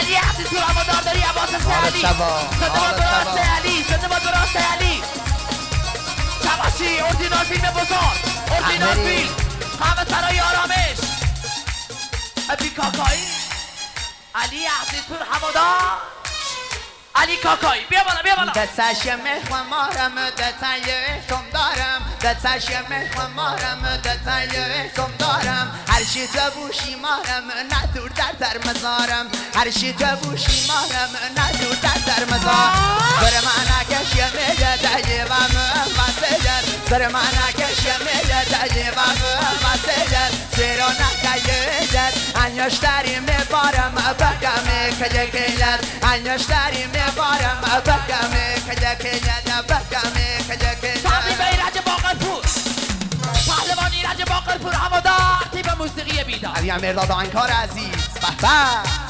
علی عزیز پور هوادار داری عباس سعلی شده با درست علی شده با درست علی شباشی اورجینال فیلم بزرگ اورجینال فیلم همه سرای آرامش ابی کاکایی علی عزیز پور هوادار علی کاکایی بیا بالا دستش میخوام مارم دتای کم دارم دستش میخوام مارم دتای کم دارم هر چی تو بوشی مارم ندور در مزارم هر چی تو بوشی مارم ندور در مزار بر من کشی میگه دایوام واسه بر من کشی میگه دایوام واسه زیرا نکایید انیشتری میبارم بگم کجکیلت انیشتری میبارم بگم کجکیلت بگم کجکیلت تبریک به ایرج باقرپور پهلوان ایرج باقرپور هوادار تیم موسیقی بیدار علی مرداد انکار عزیز به به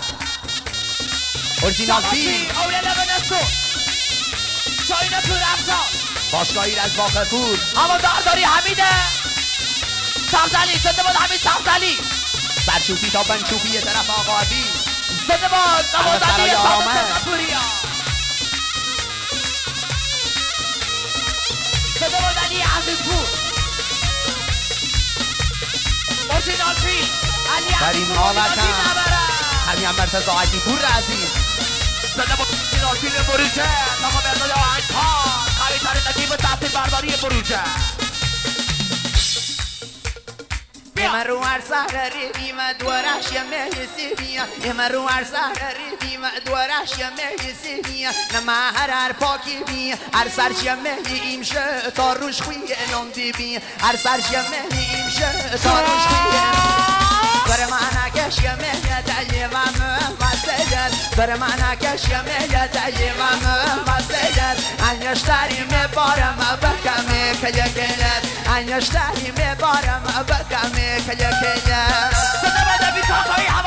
اورجینال فیلم اولیا لبنسو شاین پور افشار باشگاه ایرج باقرپور هوادار داری حمیده سبزلی شده بود حمید سبزلی سرچوبی تا بنچوبی یه طرف آقادی شده بود نوازنی سابق پوریا شده بود علی عزیز پور اورجینال فیلم علی عزیز پور اورجینال فیلم نبره همین مرتضی علی پور عزیز شده بود اورجینال فیلم بروجه تمام مرداد آهنگکار قوی ترین نتیب تحصیل برداری بروجه من رو هر سهر ریدیم دورش یه مهیسی بیا من رو هر سهر ریدیم دورش یه مهیسی بیا نه هر پاکی بیا هر سرش یه مهیم شه تا روش خوی نوندی بیا هر سرش یه مهیم شه تا روش خوی بر من کش یه مهی دایوام واسه بر من کش یه مهی دایوام واسه انیشتری میبارم بگم کجکیلت انیشتری میبارم بگم کجکیلت شده بود ابی کاکایی